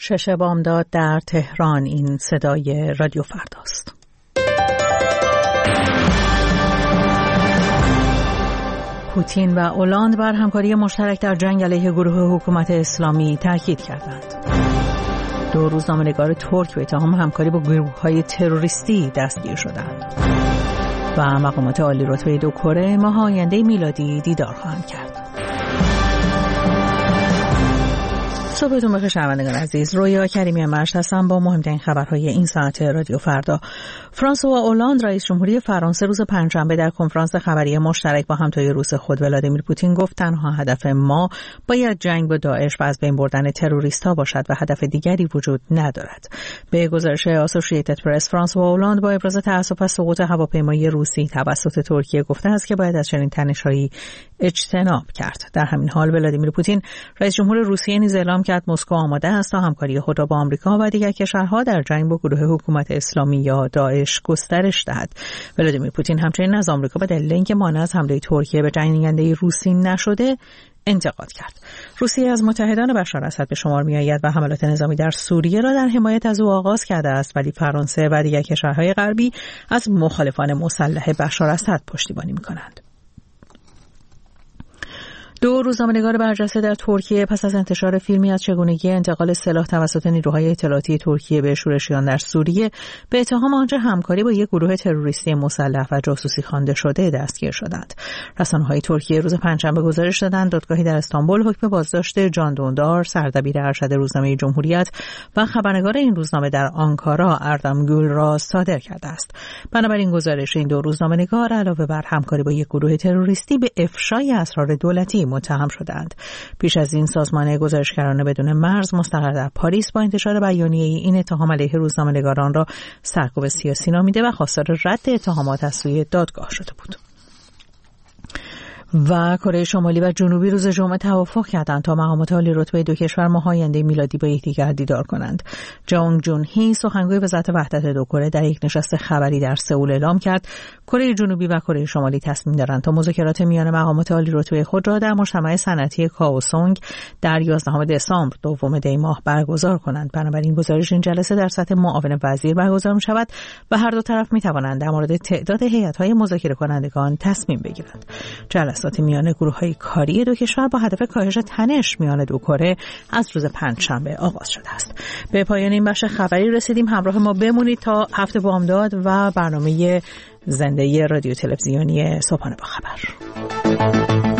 6 بامداد در تهران. این صدای رادیو فرداست. پوتین و اولاند بر همکاری مشترک در جنگ علیه گروه حکومت اسلامی تاکید کردند. 2 روزنامه‌نگار ترک به اتهام همکاری با گروه‌های تروریستی دستگیر شدند. و مقامات عالی رتبه 2 کره ماه آینده میلادی دیدار خواهند کرد. صبحتون بخیر شنوندگان عزیز. رویا کریمی مرشد هستم با مهمترین خبرهای این ساعت رادیو فردا. فرانسوا اولاند رئیس جمهوری فرانسه روز پنجشنبه در کنفرانس خبری مشترک با همتای روس خود ولادیمیر پوتین گفت تنها هدف ما باید جنگ با داعش و از بین بردن تروریست‌ها باشد و هدف دیگری وجود ندارد. به گزارش اسوسییتد پرس، فرانسوا اولاند با ابراز تأسف از سقوط هواپیمای روسی توسط ترکیه گفته است که باید از چنین تنش‌هایی اجتناب کرد. در همین حال ولادیمیر پوتین رئیس جمهور روسیه نیز اعلام کرد مسکو آماده است تا همکاری خود را با آمریکا و دیگر کشورها در جنگ با گروه حکومت اسلامی یا داعش گسترش دهد. ولادیمیر پوتین همچنین از آمریکا به دلیل اینکه مانع از حمله ترکیه به جنگنده روسی نشده انتقاد کرد. روسیه از متحدان بشار اسد به شمار می‌آید و حملات نظامی در سوریه را در حمایت از او آغاز کرده است، ولی فرانسه و دیگر کشورهای غربی از مخالفان مسلح بشار اسد پشتیبانی می‌کنند. 2 روزنامه‌نگار برجسته در ترکیه پس از انتشار فیلمی از چگونگی انتقال سلاح توسط نیروهای اطلاعاتی ترکیه به شورشیان در سوریه به اتهام آنچه همکاری با یک گروه تروریستی مسلح و جاسوسی خوانده شده دستگیر شدند. رسانه‌های ترکیه روز پنجشنبه گزارش دادند دادگاهی در استانبول حکم بازداشت جان دوندار، سردبیر ارشد روزنامه جمهوریت و خبرنگار این روزنامه در آنکارا اردم گول را صادر کرده است. بنابراین گزارش این 2 روزنامه‌نگار علاوه بر همکاری با یک گروه تروریستی به افشای اسرار دولتی متهم شدند. پیش از این سازمان گزارشگران بدون مرز مستقر در پاریس با انتشار بیانیه این اتهام علیه روزنامه‌نگاران را سرکوب سیاسی نامیده و خواستار رد اتهامات از سوی دادگاه شده بود. و کره شمالی و جنوبی روز جمعه توافق کردند تا مقامات عالی رتبه 2 کشور ماه آینده میلادی با یکدیگر دیدار کنند. جانگ جون هی سخنگوی وزارت وحدت 2 کره در یک نشست خبری در سئول اعلام کرد کره جنوبی و کره شمالی تصمیم دارند تا مذاکرات میان مقامات عالی رتبه خود را در مجتمع صنعتی کاوسونگ در 11 دسامبر دوم دی ماه برگزار کنند. بنابراین گزارش این جلسه در سطح معاون وزیر برگزار می‌شود و هر دو طرف می‌توانند در مورد تعداد هیئت‌های مذاکره کنندگان تصمیم بگیرند. جلسات میان گروه‌های کاری 2 کشور با هدف کاهش تنش میان 2 کره از روز پنجشنبه آغاز شده است. به پایان این بخش خبری رسیدیم. همراه ما بمونید تا 7 بامداد و برنامه زنده رادیو تلویزیونی صبحانه با خبر.